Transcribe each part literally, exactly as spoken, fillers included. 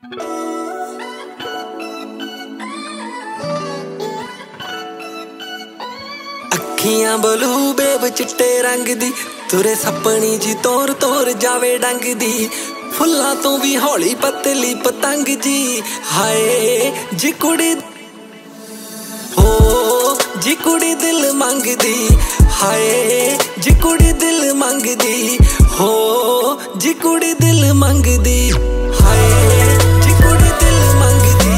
ਅੱਖੀਆਂ blue babe ਚਿੱਟੇ ਰੰਗ ਦੀ, ਤੁਰੇ ਸੱਪਣੀ ਜੀ ਤੋਰ ਤੋਰ ਜਾਵੇ ਡੰਗ ਦੀ, ਫੁੱਲਾਂ ਤੋਂ ਵੀ ਹੌਲੀ ਪਤਲੀ ਪਤੰਗ ਜੀ। ਹਾਏ ਜੀ ਕੁੜੀ ਹੋ ਜੀ ਕੁੜੀ ਦਿਲ ਮੰਗਦੀ, ਹਾਏ ਜੀ ਕੁੜੀ ਦਿਲ ਮੰਗਦੀ, ਹੋ ਜੀ ਕੁੜੀ ਦਿਲ ਮੰਗਦੀ, ਹਾਏ ਜੀ ਕੁੜੀ ਦਿਲ ਮੰਗਦੀ।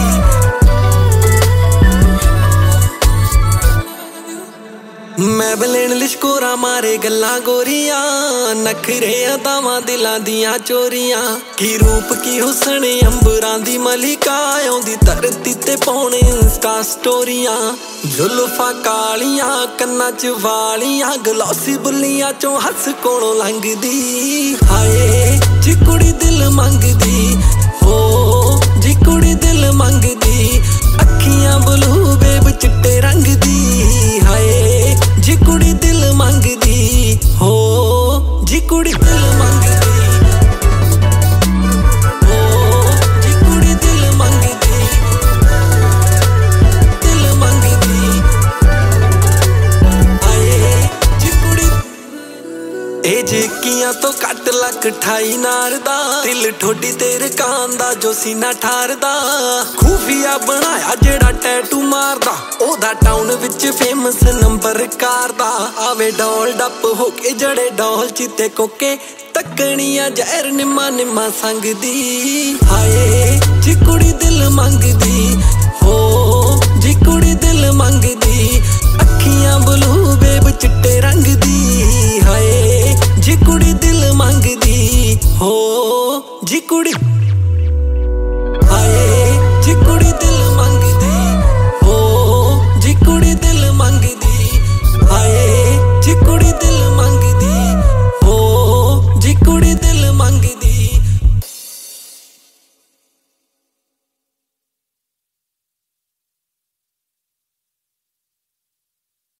ਮੈਂ ਬਲੇਨ ਲਿਸ਼ਕੋਰਾ ਮਾਰੇ ਗੱਲਾਂ ਗੋਰੀਆਂ, ਨਖਰੇ ਅਦਾਵਾਂ ਦਿਲਾਂ ਦੀਆਂ ਚੋਰੀਆਂ, ਕੀ ਰੂਪ ਕੀ ਹੁਸਨ ਅੰਬਰਾਂ ਦੀ ਮਲਿਕਾ, ਆਉਂਦੀ ਧਰਤੀ ਤੇ ਪਾਉਣ ਇੰਸਟਾ ਸਟੋਰੀਆਂ। ਜ਼ੁਲਫਾਂ ਕਾਲੀਆਂ ਕੰਨਾਂ ਚ ਵਾਲੀਆਂ, ਗਲੋਸੀ ਬੁੱਲੀਆਂ ਚੋਂ ਹੱਸ ਕੋਲੋਂ ਲੰਘਦੀ, ਹਾਏ ਜੀ ਕੁੜੀ ਦਿਲ ਮੰਗਦੀ, ਹੋ ਜੀ ਕੁੜੀ ਦਿਲ ਮੰਗਦੀ। ਅੱਖੀਆਂ ਬਲੂ ਬੇਬ ਚਿੱਟੇ ਰੰਗ ਦੀ, ਹਾਏ ਜੀ ਕੁੜੀ ਦਿਲ ਮੰਗਦੀ, ਹੋ ਜੀ ਕੁੜੀ ਦਿਲ ਮੰਗਦੀ, ਹੋ ਜੀ ਕੁੜੀ ਦਿਲ ਮੰਗਦੀ, ਦਿਲ ਮੰਗਦੀ, ਹਾਏ ਜੀ ਕੁੜੀ। ਇਹ ਜੇਕੀਆਂ ਤੋਂ ਕੱਟ ਲੱਖ ਠਾਈ ਨਾਰ ਦਾ, ਦਿਲ ਠੋਡੀ ਤੇਰੇ ਕਾਂ ਦਾ ਜੋ ਸੀਨਾ ਠਾਰਦਾ, ਖੂਫੀਆ ਬਣਾਇਆ ਜਿਹੜਾ ਟੈਟੂ ਮਾਰਦਾ, ਉਹਦਾ ਟਾਊਨ ਵਿੱਚ ਫੇਮਸ ਨੰਬਰ ਕਾਰ ਦਾ। ਆਵੇ ਡੋਲ ਡੱਪ ਹੋ ਕੇ ਜੜੇ ਡੋਲ ਚੀਤੇ ਕੋਕੇ, ਤੱਕਣੀਆਂ ਜ਼ਹਿਰ ਨਿੰਮਾ ਨਿੰਮਾ ਸੰਗਦੀ, ਹਾਏ ਜੀ ਕੁੜੀ ਦਿਲ ਮੰਗਦੀ, ਹੋ ਜੀ ਕੁੜੀ ਦਿਲ ਮੰਗਦੀ। ਅੱਖੀਆਂ ਬਲੂ ਬੇਬ ਚਿੱਟੇ ਰੰਗ ਦੀ, ਹਾਏ ਜੀ ਕੁੜੀ ਦਿਲ ਮੰਗਦੀ, ਹੋ ਜੀ ਕੁੜੀ, ਹਾਏ ਜੀ ਕੁੜੀ ਦਿਲ